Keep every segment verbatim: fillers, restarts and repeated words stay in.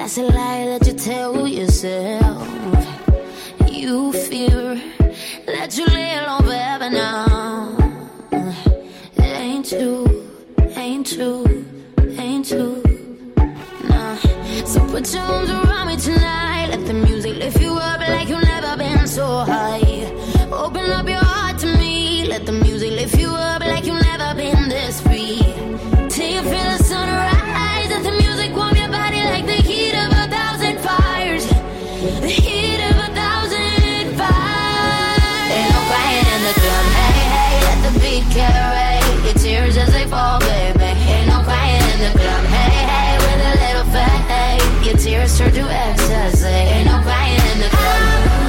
That's a lie that you tell yourself. You fear that you lay alone forever now. It ain't true, ain't true, ain't true. Nah. So put your arms around me tonight. Let the music lift you up like you've never been so high. Open up your heart to me. Let the music lift you up like you've never been this free. Till you feel the sunrise. Let the music warm your body like the heat of a thousand fires. The heat of a thousand fires. Ain't no crying in the club. Hey, hey, let the beat carry your tears as they fall, baby. Ain't no crying in the club. Hey, hey, with a little faith, your tears turn to ecstasy. Ain't no crying in the club.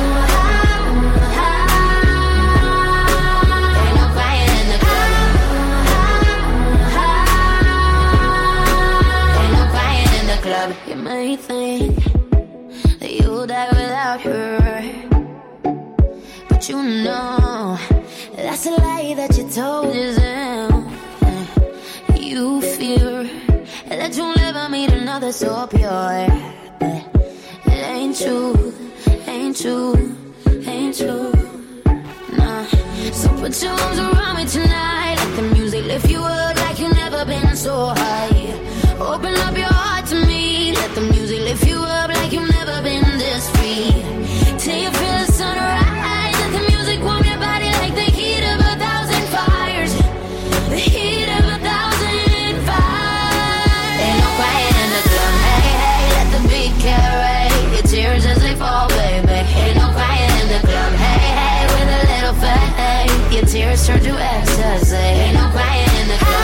Ain't no crying in the club. Ain't no crying in the club. You may think that you'll die without her, but you know that's a lie that you told yourself. You fear that you'll never meet another so pure. It ain't true, ain't true, ain't true. Nah. So put your arms around me tonight. Let the music lift you up like you've never been so high. Open up your heart to me. Let the music lift you up like you've never been this free. Till you feel the sunrise. Let the music warm your body like the heat of a thousand fires. The heat of a thousand fires. Ain't no crying in the club. Hey, hey, let the beat carry your tears as they fall, baby. Ain't no crying in the club. Hey, hey, with a little faith, your tears turn to ecstasy. Ain't no crying in the club.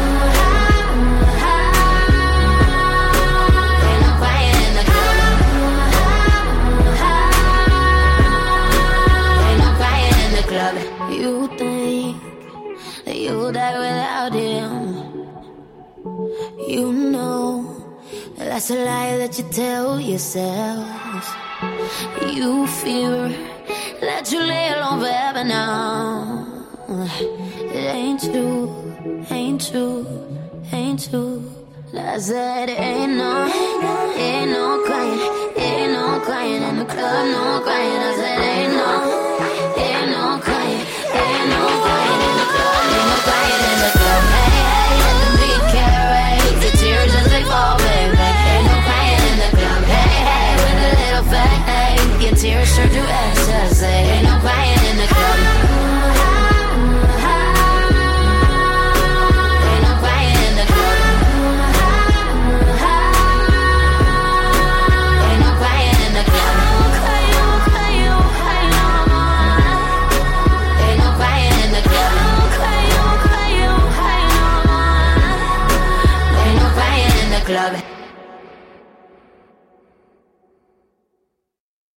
You think that you'll die without him. You know that's a lie that you tell yourself. You fear that you lay alone forever now. It ain't true, ain't true, ain't true. I said it ain't no, ain't no crying, ain't no crying in the club, no crying. I said ain't no, ain't no crying, ain't no crying in the club, ain't no crying in the club. Hey, hey, let the beat carry the tears as they fall, baby. Ain't no crying in the club. Hey, hey, with a little faith, your tears turn to ecstasy. Ain't no crying in the club. Ain't no crying in the club. Ain't no crying in the club. Ain't no crying in the club. Ain't no crying in the club.